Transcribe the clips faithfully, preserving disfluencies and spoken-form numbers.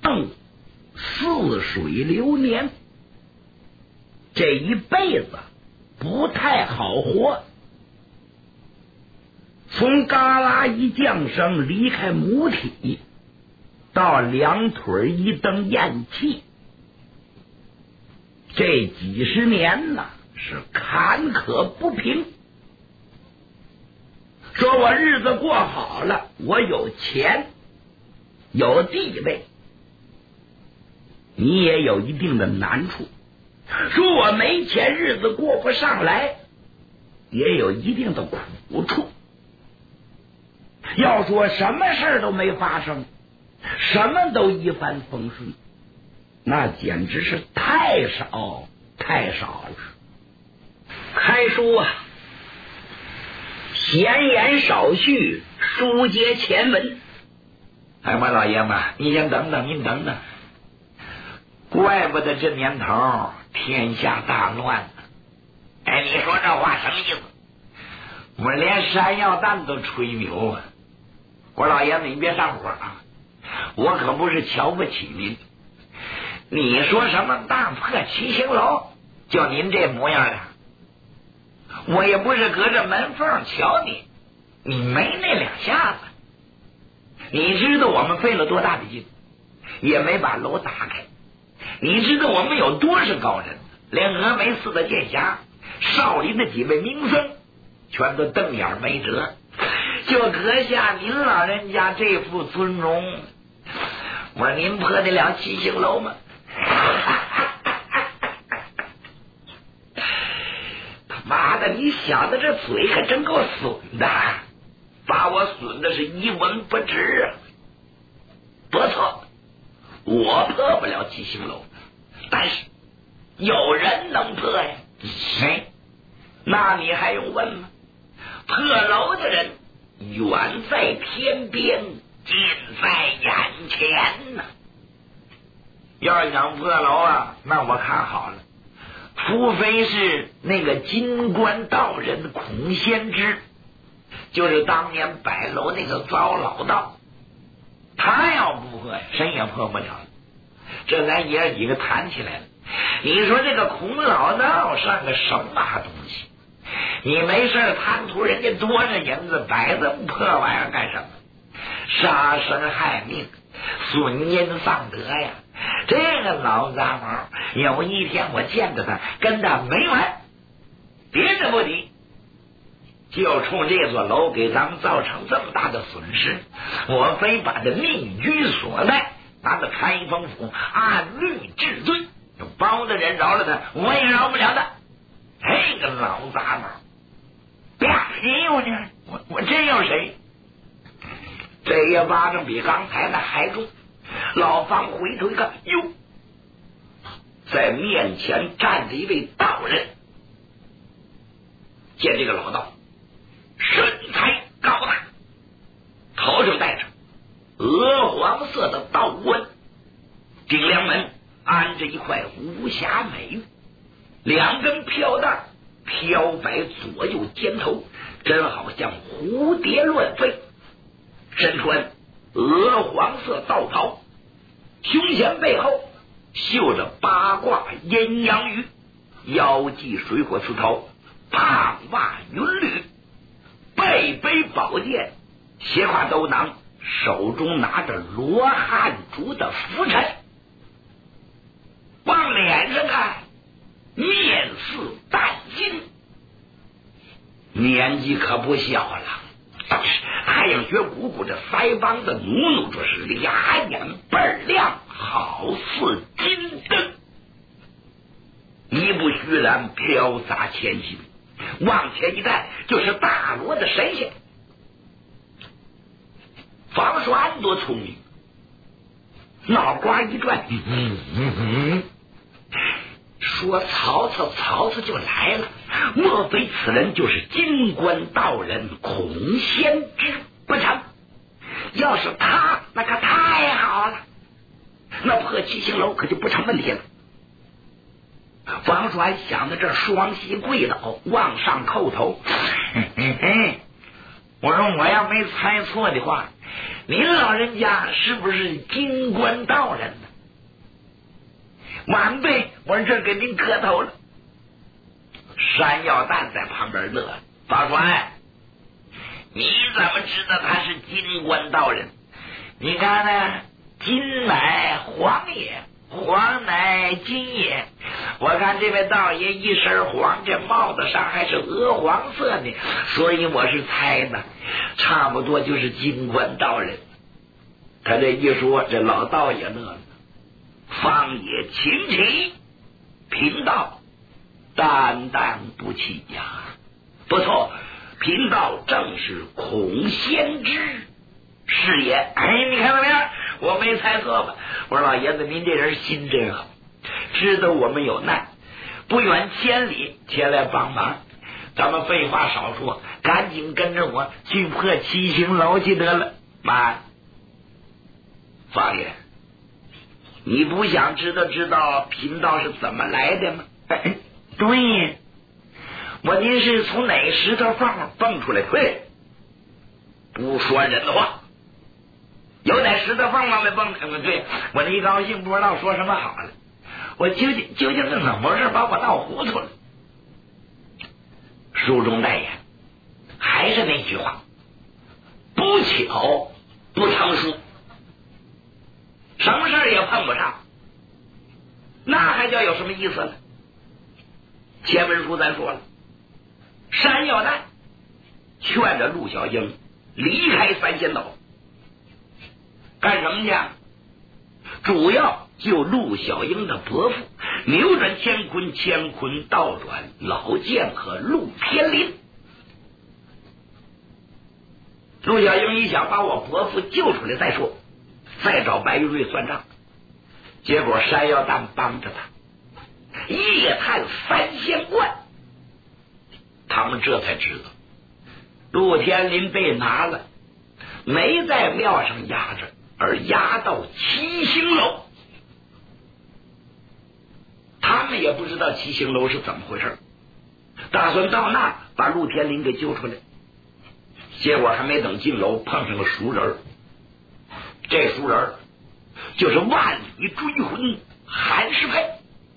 嗯，似水流年，这一辈子不太好活。从嘎啦一降生离开母体，到两腿一蹬咽气，这几十年呐是坎坷不平。说我日子过好了，我有钱有地位，你也有一定的难处；说我没钱，日子过不上来，也有一定的苦处。要说什么事都没发生，什么都一帆风顺，那简直是太少太少了。 开书啊，闲言少叙，书接前文。 哎妈，老爷们，你先等等，您等等。怪不得这年头天下大乱呢。哎，你说这话什么意思？我连山药蛋都吹牛啊！我说老爷子，你别上火啊！我可不是瞧不起您。你说什么大破七星楼，就您这模样的，我也不是隔着门缝瞧你，你没那两下子。你知道我们费了多大的劲，也没把楼打开。你知道我们有多少高人，连峨眉寺的剑侠、少林的几位名僧，全都瞪眼没辙。就阁下您老人家这副尊容，我说您破得了七星楼吗？他妈的，你小子这嘴可真够损的，把我损的是一文不值啊！不错，我破不了七星楼，但是有人能破呀。谁？那你还用问吗？破楼的人远在天边，近在眼前呢。要是想破楼啊，那我看好了，除非是那个金冠道人孔先知，就是当年摆楼那个糟老道，他要不破，谁也破不了了。这咱爷几个谈起来了，你说这个孔老道算个什么东西？你没事贪图人家多少银子，摆这么破玩意儿干什么？杀生害命，损阴丧德呀！这个老杂毛，有一天我见着他，跟他没完。别的不提，就冲这座楼给咱们造成这么大的损失，我非把这命居所在拿到开封府按律治罪，有包的人饶了他，我也饶不了他。这个老杂毛，啪！谁有呢？我我真有谁？这一巴掌比刚才那还重。老方回头一看，哟，在面前站着一位道人。见这个老道身材高大，头上戴着鹅黄色的道冠，顶梁门安着一块无瑕美玉，两根飘带飘摆左右肩头，真好像蝴蝶乱飞。身穿鹅黄色道袍，胸前背后绣着八卦阴阳鱼，腰系水火丝头，胖袜云履，背背宝剑，斜挎兜囊，手中拿着罗汉竹的拂尘。往脸上看，面似淡金，年纪可不小了。但是太阳穴鼓鼓，这腮帮子努努着，是俩眼倍儿亮，好似金灯，一不虚然飘洒前行，往前一站就是大罗的神仙。房叔安多聪明，脑瓜一转，嗯嗯嗯嗯，说曹操，曹操就来了。莫非此人就是金冠道人孔先知不成？要是他，那可太好了，那破七星楼可就不成问题了。王传想到这，双膝跪倒，往上叩头。嘿嘿嘿，我说我要没猜错的话， 您老人家是不是金官道人呢？晚辈，我这给您磕头了。山药蛋在旁边乐了，大帅，你怎么知道他是金官道人？你看呢，金乃黄也，黄乃金也。我看这位道爷一身黄，这帽子上还是鹅黄色的，所以我是猜的，差不多就是金官道人。他这一说，这老道爷乐了。方也清奇，贫道担当不起呀。不错，贫道正是孔先知是也。哎，你看到没有？我没猜错吧？我说老爷子，您这人心真好，知道我们有难，不远千里前来帮忙。咱们废话少说，赶紧跟着我去破七星楼去得了。妈，方爷，你不想知道知道贫道是怎么来的吗？哎，对，我您是从哪石头缝蹦出来？对，不说人话，有哪石头缝往外蹦？对，我这一高兴不知道说什么好了。我究竟究竟是怎么回事，把我闹糊涂了？书中代言，还是那句话，不巧不成书。什么事儿也碰不上，那还叫有什么意思呢？前文书咱说了，山药蛋劝着陆小英离开三仙岛，干什么去？主要救陆小英的伯父，扭转乾坤，乾坤倒转老剑和陆天林。陆小英一想，把我伯父救出来再说，再找白玉瑞算账。结果山药蛋帮着他夜探三仙观，他们这才知道陆天林被拿了，没在庙上压着，而压到七星楼。他们也不知道七星楼是怎么回事，打算到那把陆天林给救出来。结果还没等进楼，碰上个熟人，这熟人就是万里追魂韩世佩。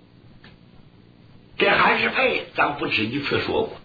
这韩世佩咱不止一次说过，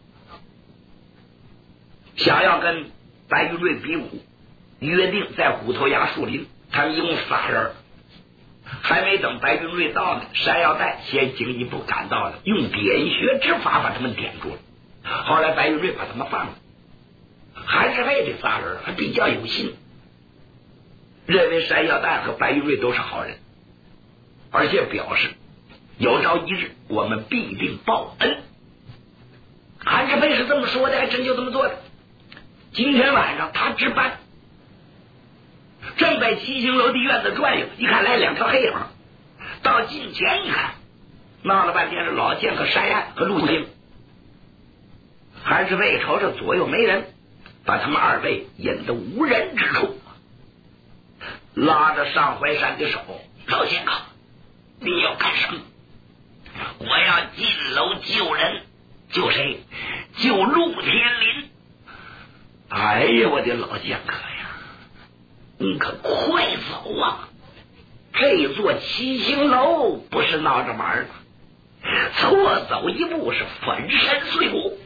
想要跟白玉瑞比武，约定在虎头崖树林，他们一共仨人，还没等白玉瑞到呢，山药蛋先行一步赶到了，用点穴之法把他们点住了。后来白玉瑞把他们放了。韩世佩这仨人还比较有心，认为山药蛋和白玉瑞都是好人，而且表示有朝一日我们必定报恩。韩世佩是这么说的，还真就这么做的。今天晚上他值班，正在七星楼的院子转悠，一看来两条黑影，到近前一看，闹了半天是老剑和山岸和陆星。韩世佩瞅瞅左右没人，把他们二位引到无人之处，拉着上怀山的手，老剑客，你要干什么？我要进楼救人。救谁？救陆天林。哎呀，我的老剑客呀，你可快走啊！这座七星楼不是闹着玩的，错走一步是粉身碎骨。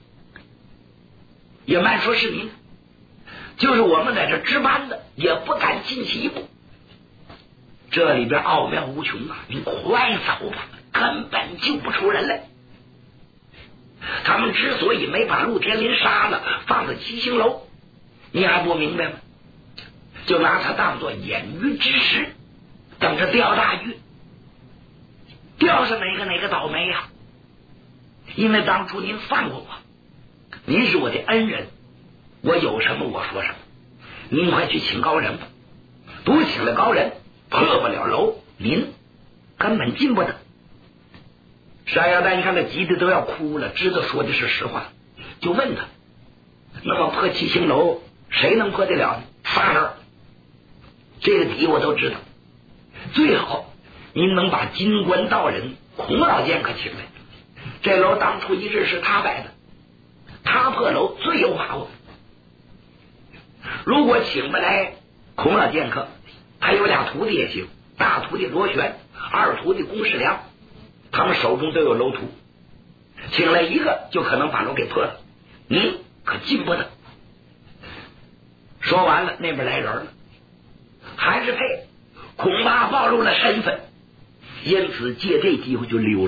也慢说是您，就是我们在这值班的，也不敢进去一步。这里边奥妙无穷啊！你快走吧，根本救不出人来。他们之所以没把陆天林杀了，放在七星楼，你还不明白吗？就拿他当做演鱼之食，等着钓大鱼。钓是哪个哪个倒霉呀、啊？因为当初您放过我，您是我的恩人，我有什么我说什么。您快去请高人吧，不请了高人，破不了楼，您根本进不得。山药蛋一看他急得都要哭了，知道说的是实话，就问他：那么破七星楼谁能破得了呢？仨人，这个底我都知道。最好您能把金官道人孔老剑客请来，这楼当初一日是他摆的，他破楼最有把握。如果请不来孔老剑客还有俩徒弟也行，大徒弟罗旋，二徒弟龚世良，他们手中都有楼图，请来一个就可能把楼给破了，你可进不得。说完了，那边来人了，韩世佩恐怕暴露了身份，因此借这机会就溜了。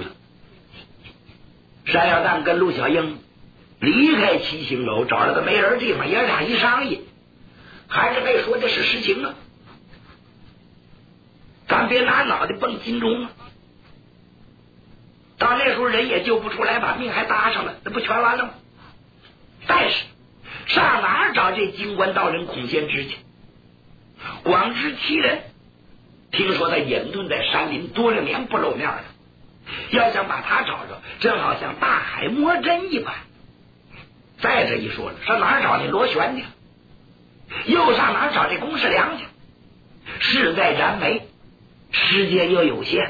山药蛋跟陆小英离开七星楼，找了个没人地方，爷俩一商议，韩世佩说的是实情啊，咱别拿脑袋蹦金钟啊，到那时候人也救不出来，把命还搭上了，那不全完了吗？但是上哪儿找这金官道人孔先知去？广知其人，听说他隐遁在山林多少年不露面了，要想把他找着，正好像大海摸针一般。再这一说了，上哪儿找那螺旋去？又上哪儿找这龚世良去？事在燃眉，时间又有限了，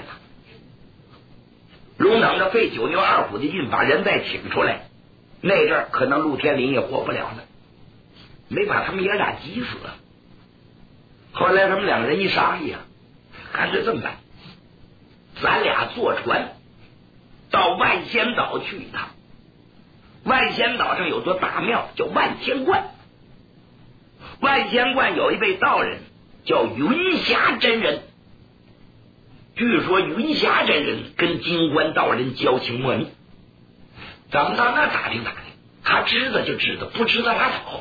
容等着费九牛二虎的劲把人再请出来，那阵儿可能陆天林也活不了了，没把他们爷俩急死了。后来他们两个人一商议啊，干脆这么办，咱俩坐船到万仙岛去一趟。万仙岛上有座大庙叫万仙观，万仙观有一位道人叫云霞真人，据说云霞真人跟金官道人交情莫逆，咱们到那打听打听，他知道就知道，不知道拉倒。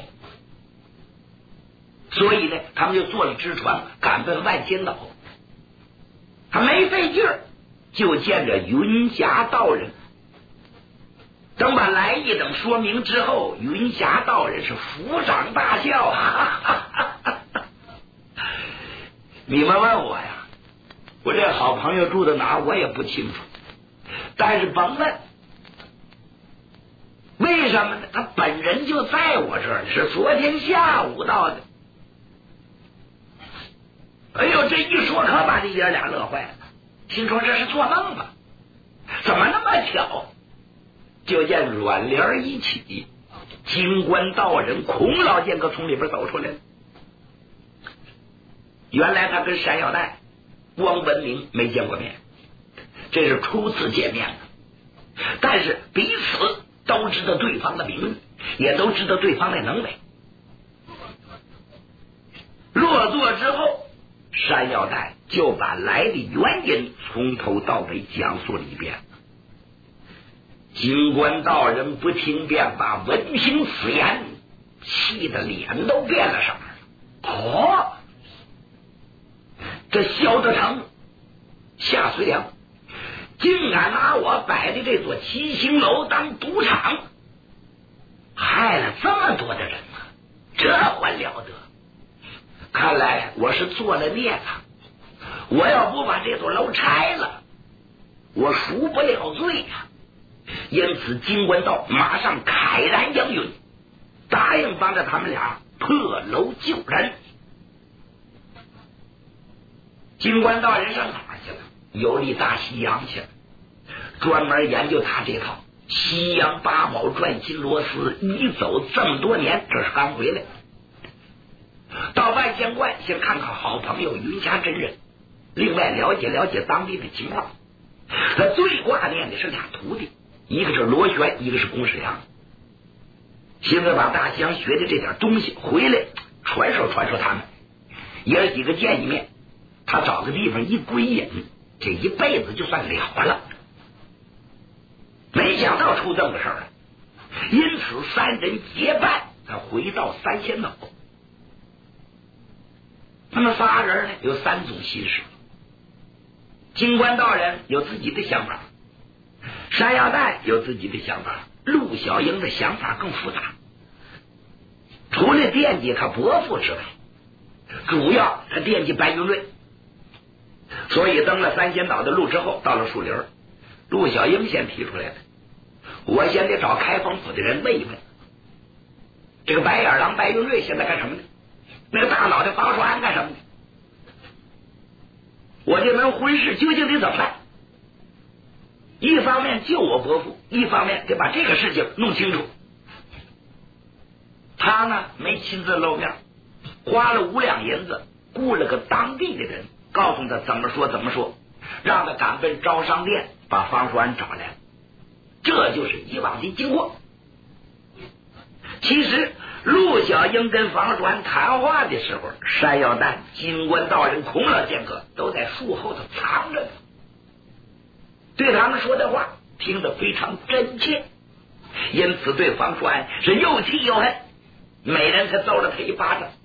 所以呢，他们就坐了只船赶奔万仙岛，他没费劲儿就见着云霞道人。等把来意等说明之后，云霞道人是抚掌大笑，哈哈哈哈哈。你们问我呀，我这好朋友住在哪儿我也不清楚，但是甭问，为什么呢？他本人就在我这儿，是昨天下午到的。哎呦，这一说可把这爷俩乐坏了，心说这是做梦吧？怎么那么巧？就见软帘一起，金官道人孔老剑客从里边走出来了。原来他跟山药蛋、汪文明没见过面，这是初次见面的，但是彼此都知道对方的名字，也都知道对方的能为。落座之后，山药蛋就把来的原因从头到尾讲述了一遍。金官道人不听便罢，闻听此言，气得脸都变了色儿。哦，这萧德成、夏遂良竟敢拿我摆的这座七星楼当赌场，害了这么多的人呢、啊，这还了得！看来我是做了孽了，我要不把这座楼拆了，我赎不了罪呀、啊。因此金官道马上慨然应允，答应帮着他们俩破楼救人。金官道人上哪儿去了？游历大西洋去了，专门研究他这套西洋八宝转金螺丝，一走这么多年，这是刚回来。到万仙观先看看好朋友云霞真人，另外了解了解当地的情况。他最挂念的是俩徒弟，一个是罗旋，一个是龚世良。现在把大西洋学的这点东西回来传授传授他们，爷几个见一面，他找个地方一归隐，这一辈子就算了了。没想到出这么个事儿来，因此三人结伴才回到三仙岛。他们仨人呢有三种心事，金官道人有自己的想法，山药蛋有自己的想法，陆小英的想法更复杂。除了惦记他伯父之外，主要他惦记白云瑞。所以登了三仙岛的路之后，到了树林，陆小英先提出来的，我先得找开封府的人问一问，这个白眼狼白云瑞现在干什么呢？那个大脑袋房栓干什么呢？我这门婚事究竟得怎么办？一方面救我伯父，一方面得把这个事情弄清楚。他呢没亲自露面， 花了五两银子雇了个当地的人，告诉他怎么说怎么说，让他赶奔招商店把方叔安找来。这就是以往的经过。其实陆小英跟方叔安谈话的时候，山药蛋、金官道人、孔老剑客都在树后头藏着呢，对他们说的话听得非常真切，因此对方叔安是又气又恨，每人可揍了他一巴掌。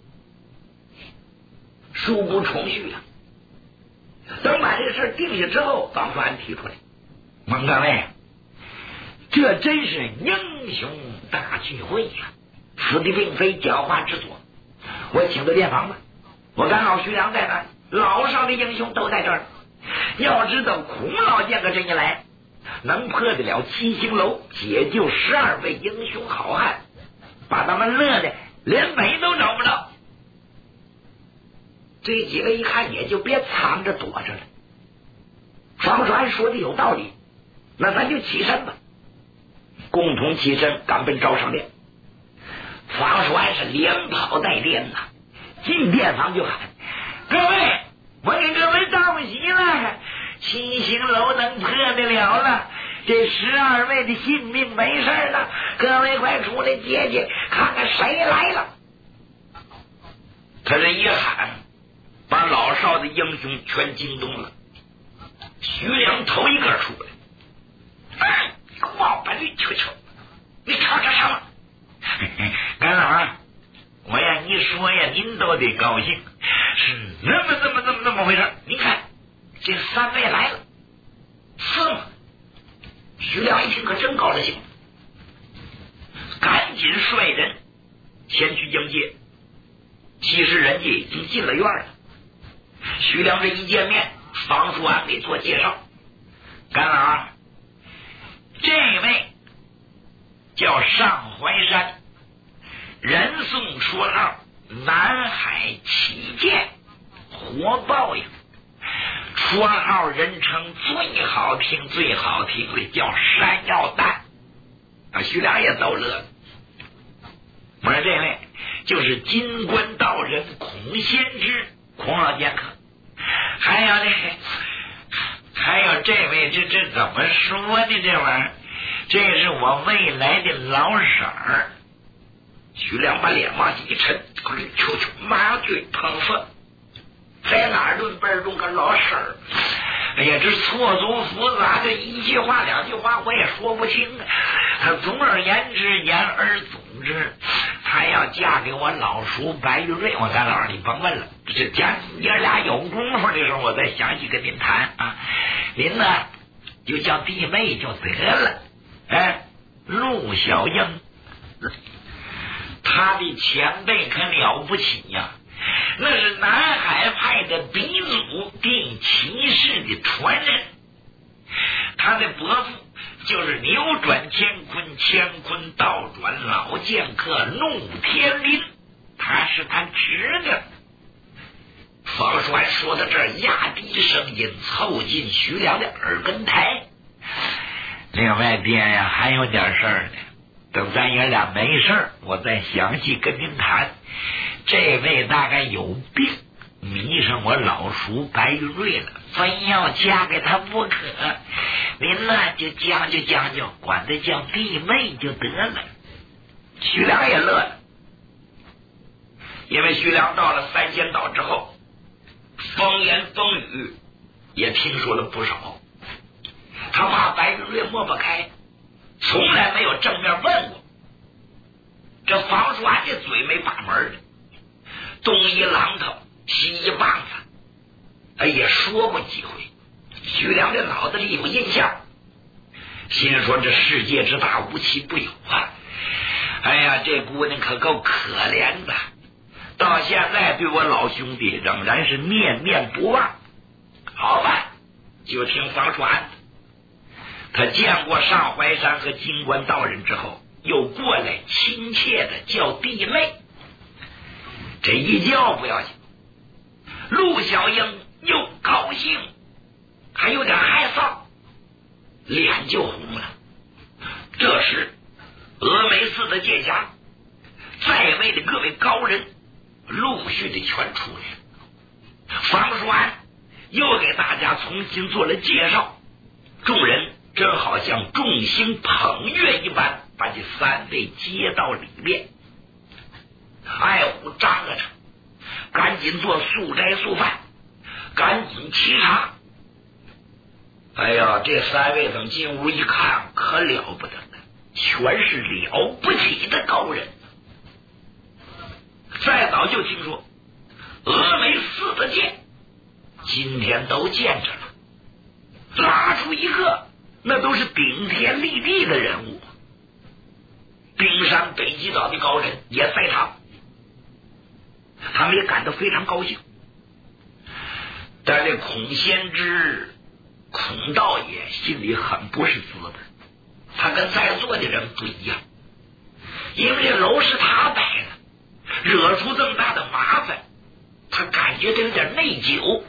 书不重叙啊，等把这事定下之后，方叔安提出来：蒙各位，这真是英雄大聚会呀、啊！此地并非狡猾之所，我请个电房吧。我赶老徐良在那，老少的英雄都在这儿。要知道孔老剑客这一来，能破得了七星楼，解救十二位英雄好汉，把他们乐的连北都找不着。这几个一看也就别藏着躲着了。方传说的有道理，那咱就起身吧。共同起身赶奔招商店。方传是连跑带颠呐，进店房就喊：各位，我给各位道喜了，七星楼能破得了了，这十二位的性命没事了，各位快出来接接，看看谁来了。他这一喊，把老少的英雄全惊动了。徐良头一个出来：哎，王八驴球球，你吵吵什么？干老，我呀一说呀，您都得高兴，是那么那么那么那么回事。您看这三位来了，是吗？徐良一听可真高兴，赶紧率人前去迎接。其实人家已经进了院了。徐良这一见面，方叔安给做介绍：干老，这位叫上怀山，人送绰号南海旗舰，活报应。绰号人称最好听最好听的叫山药蛋。啊，徐良也逗乐了。我说这位就是金官道人孔先知，孔老剑客。还有这还有这位，这这怎么说呢？这玩意儿，这是我未来的老婶儿。徐良把脸往起一沉，求求麻醉疼死，在哪儿论辈中个老婶儿？哎呀，这错综复杂的一句话两句话我也说不清啊。他总而言之，言而总之，他要嫁给我老叔白玉瑞。我干老，你甭问了，这家爷俩有功夫的时候，我再详细跟您谈啊。您呢就叫弟妹就得了。哎，陆小英，他的前辈可了不起呀、啊，那是南海派的鼻祖定骑士的传人。他的伯父就是扭转乾坤，乾坤倒转老剑客怒天林，他是他侄子。方栓说到这儿，压低声音凑近徐良的耳根台：另外爹呀，还有点事儿呢，等咱爷俩没事儿，我再详细跟您谈。这位大概有病，迷上我老叔白玉瑞了，非要嫁给他不可。您呢就将就将就，管他叫弟妹就得了。徐良也乐了，因为徐良到了三仙岛之后，风言风语也听说了不少，他怕白玉瑞抹不开，从来没有正面问过。这房叔安这嘴没把门的，东一榔头西一棒子，哎，也说过几回。徐良这脑子里有印象，心说这世界之大无奇不有啊！哎呀，这姑娘可够可怜的，到现在对我老兄弟仍然是念念不忘。好吧，就听房叔安，他见过上怀山和金官道人之后，又过来亲切的叫弟妹。这一叫不要紧，陆小英又高兴还有点害臊，脸就红了。这时峨眉寺的界下在位的各位高人陆续的全出来了。方叔安又给大家重新做了介绍，众人正好像众星捧月一般，把这三位接到里面。爱虎张罗着，赶紧做素斋素饭，赶紧沏茶。哎呀，这三位等进屋一看，可了不得了，全是了不起的高人。再早就听说峨眉四的剑，今天都见着了，拉出一个那都是顶天立地的人物。冰山北极岛的高人也在场，他们也感到非常高兴。但这孔先知孔道爷心里很不是滋味，他跟在座的人不一样，因为这楼是他摆的，惹出这么大的麻烦，他感觉到有点内疚。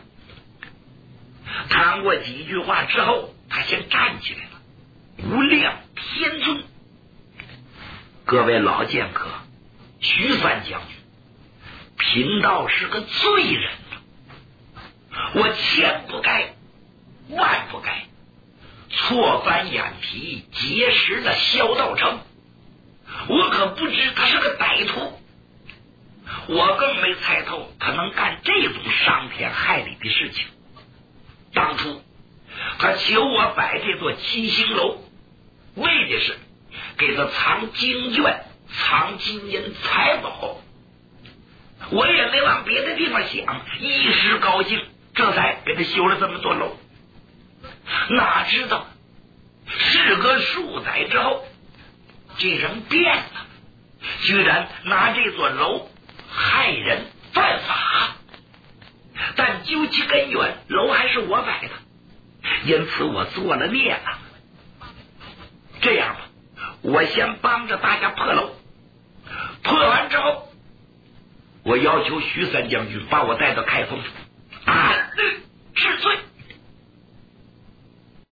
谈过几句话之后，他先站起来了，无量天尊，各位老剑客，徐三将军，贫道是个罪人，我千不该万不该错翻眼皮，结识了萧道成，我可不知他是个歹徒，我更没猜透他能干这种伤天害理的事情。当初他求我摆这座七星楼，为的是给他藏经卷、藏金银财宝，我也没往别的地方想，一时高兴，这才给他修了这么多楼。哪知道事隔数载之后，这人变了，居然拿这座楼害人犯法。但究其根源，楼还是我摆的，因此我做了孽了。这样吧，我先帮着大家破楼，破完之后，我要求徐三将军把我带到开封府，按